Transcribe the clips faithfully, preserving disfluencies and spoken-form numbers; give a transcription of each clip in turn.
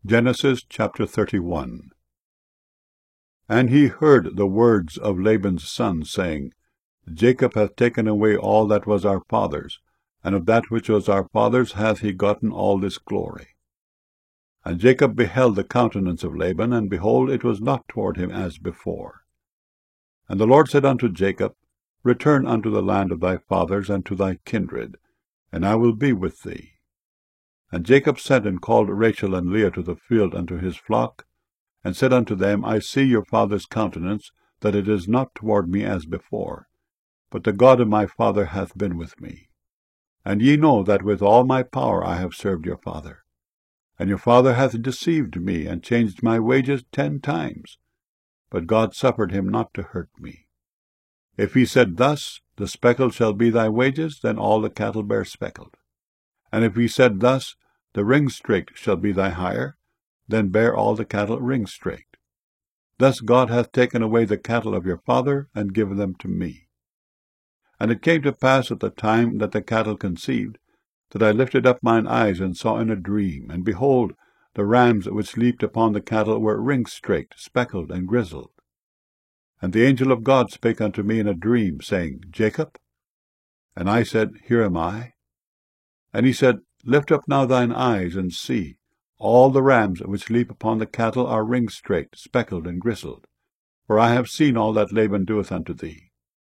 Genesis chapter thirty-one. And he heard the words of Laban's son, saying, Jacob hath taken away all that was our father's, and of that which was our father's hath he gotten all this glory. And Jacob beheld the countenance of Laban, and behold, it was not toward him as before. And the Lord said unto Jacob, Return unto the land of thy fathers and to thy kindred, and I will be with thee. And Jacob sent and called Rachel and Leah to the field unto his flock, and said unto them, I see your father's countenance, that it is not toward me as before, but the God of my father hath been with me. And ye know that with all my power I have served your father. And your father hath deceived me, and changed my wages ten times. But God suffered him not to hurt me. If he said thus, The speckled shall be thy wages, then all the cattle bear speckled. And if he said thus, The ring-straked shall be thy hire, then bear all the cattle ring-straked. Thus God hath taken away the cattle of your father, and given them to me. And it came to pass at the time that the cattle conceived, that I lifted up mine eyes, and saw in a dream, and behold, the rams which leaped upon the cattle were ring-straked, speckled, and grizzled. And the angel of God spake unto me in a dream, saying, Jacob? And I said, Here am I. And he said, Lift up now thine eyes, and see, all the rams which leap upon the cattle are ring-straked, speckled, and grizzled. For I have seen all that Laban doeth unto thee.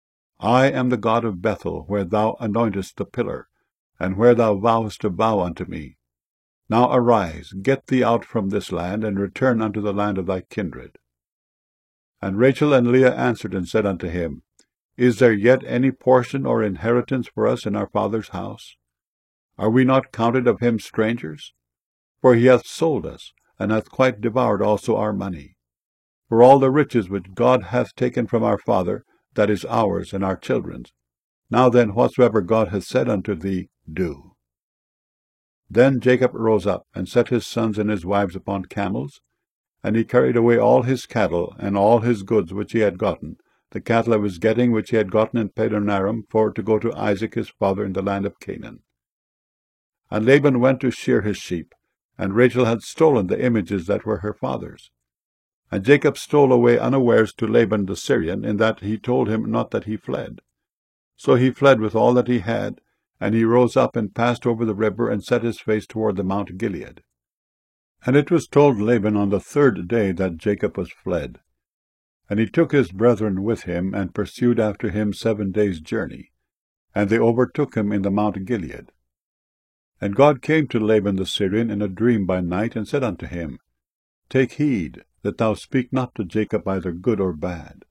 I am the God of Bethel, where thou anointest the pillar, and where thou vowest to vow unto me. Now arise, get thee out from this land, and return unto the land of thy kindred. And Rachel and Leah answered and said unto him, Is there yet any portion or inheritance for us in our father's house? Are we not counted of him strangers? For he hath sold us, and hath quite devoured also our money. For all the riches which God hath taken from our father, that is ours and our children's. Now then, whatsoever God hath said unto thee, do. Then Jacob rose up, and set his sons and his wives upon camels, and he carried away all his cattle, and all his goods which he had gotten, the cattle of his getting which he had gotten in Padanaram, for to go to Isaac his father in the land of Canaan. And Laban went to shear his sheep, and Rachel had stolen the images that were her father's. And Jacob stole away unawares to Laban the Syrian, in that he told him not that he fled. So he fled with all that he had, and he rose up and passed over the river, and set his face toward the Mount Gilead. And it was told Laban on the third day that Jacob was fled. And he took his brethren with him, and pursued after him seven days' journey. And they overtook him in the Mount Gilead. And God came to Laban the Syrian in a dream by night, and said unto him, Take heed that thou speak not to Jacob either good or bad.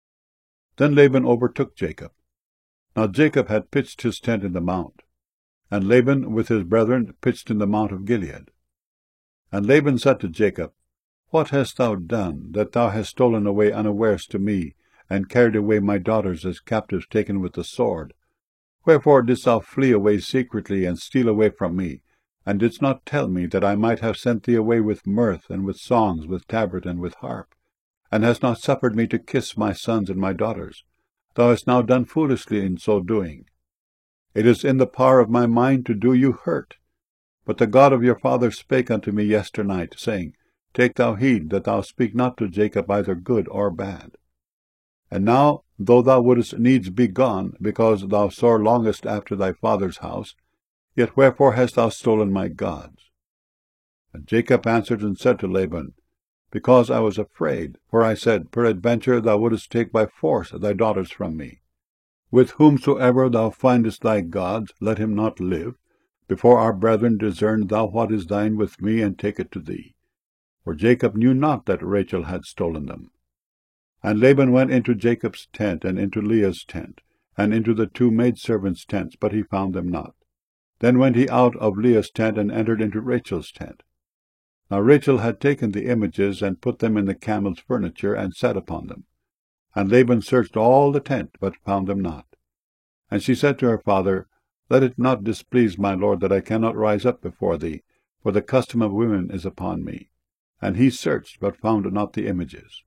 Then Laban overtook Jacob. Now Jacob had pitched his tent in the mount, and Laban with his brethren pitched in the Mount of Gilead. And Laban said to Jacob, What hast thou done, that thou hast stolen away unawares to me, and carried away my daughters as captives taken with the sword? Wherefore didst thou flee away secretly, and steal away from me, and didst not tell me, that I might have sent thee away with mirth, and with songs, with tabret, and with harp, and hast not suffered me to kiss my sons and my daughters? Thou hast now done foolishly in so doing. It is in the power of my mind to do you hurt. But the God of your father spake unto me yesternight, saying, Take thou heed that thou speak not to Jacob either good or bad. And now, though thou wouldest needs be gone, because thou sore longest after thy father's house, yet wherefore hast thou stolen my gods? And Jacob answered and said to Laban, Because I was afraid, for I said, Peradventure thou wouldest take by force thy daughters from me. With whomsoever thou findest thy gods, let him not live. Before our brethren discern thou what is thine with me, and take it to thee. For Jacob knew not that Rachel had stolen them. And Laban went into Jacob's tent, and into Leah's tent, and into the two maidservants' tents, but he found them not. Then went he out of Leah's tent, and entered into Rachel's tent. Now Rachel had taken the images, and put them in the camel's furniture, and sat upon them. And Laban searched all the tent, but found them not. And she said to her father, Let it not displease my lord that I cannot rise up before thee, for the custom of women is upon me. And he searched, but found not the images.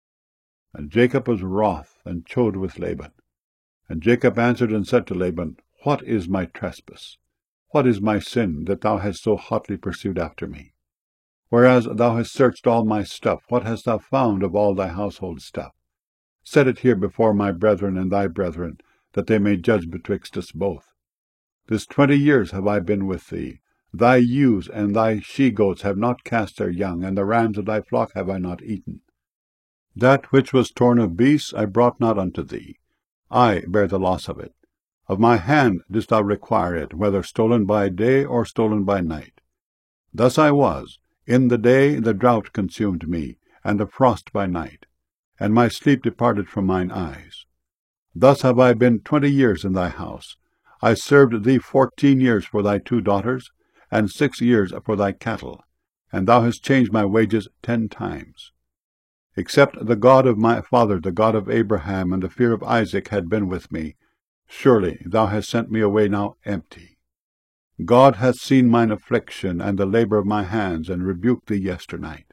And Jacob was wroth, and chode with Laban. And Jacob answered and said to Laban, What is my trespass? What is my sin, that thou hast so hotly pursued after me? Whereas thou hast searched all my stuff, what hast thou found of all thy household stuff? Set it here before my brethren and thy brethren, that they may judge betwixt us both. This twenty years have I been with thee. Thy ewes and thy she-goats have not cast their young, and the rams of thy flock have I not eaten. That which was torn of beasts I brought not unto thee. I bear the loss of it. Of my hand didst thou require it, whether stolen by day or stolen by night. Thus I was. In the day the drought consumed me, and the frost by night, and my sleep departed from mine eyes. Thus have I been twenty years in thy house. I served thee fourteen years for thy two daughters, and six years for thy cattle, and thou hast changed my wages ten times. Except the God of my father, the God of Abraham, and the fear of Isaac had been with me, surely thou hast sent me away now empty. God hath seen mine affliction and the labor of my hands, and rebuked thee yesternight.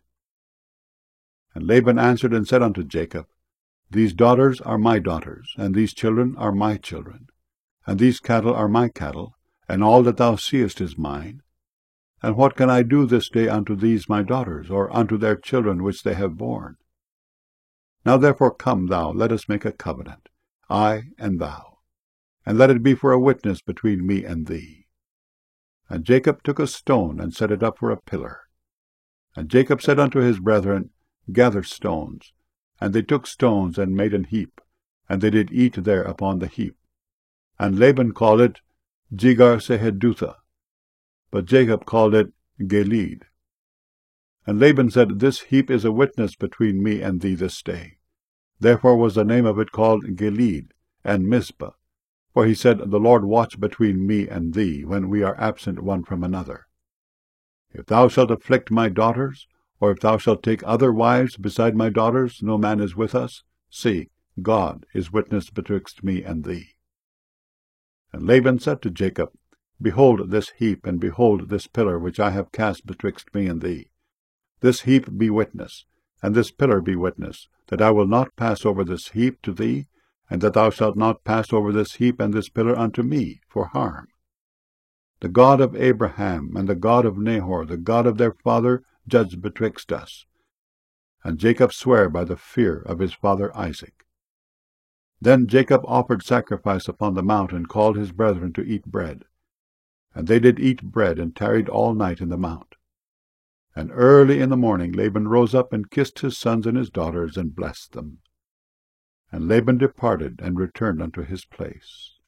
And Laban answered and said unto Jacob, These daughters are my daughters, and these children are my children, and these cattle are my cattle, and all that thou seest is mine. And what can I do this day unto these my daughters, or unto their children which they have borne? Now therefore come thou, let us make a covenant, I and thou, and let it be for a witness between me and thee. And Jacob took a stone, and set it up for a pillar. And Jacob said unto his brethren, Gather stones. And they took stones, and made an heap, and they did eat there upon the heap. And Laban called it Jegar-sahadutha, but Jacob called it Gilead. And Laban said, This heap is a witness between me and thee this day. Therefore was the name of it called Gilead, and Mizpah. For he said, The Lord watch between me and thee, when we are absent one from another. If thou shalt afflict my daughters, or if thou shalt take other wives beside my daughters, no man is with us. See, God is witness betwixt me and thee. And Laban said to Jacob, Behold this heap, and behold this pillar which I have cast betwixt me and thee. This heap be witness, and this pillar be witness, that I will not pass over this heap to thee, and that thou shalt not pass over this heap and this pillar unto me for harm. The God of Abraham and the God of Nahor, the God of their father, judge betwixt us. And Jacob sware by the fear of his father Isaac. Then Jacob offered sacrifice upon the mount, and called his brethren to eat bread. And they did eat bread, and tarried all night in the mount. And early in the morning Laban rose up, and kissed his sons and his daughters, and blessed them. And Laban departed, and returned unto his place.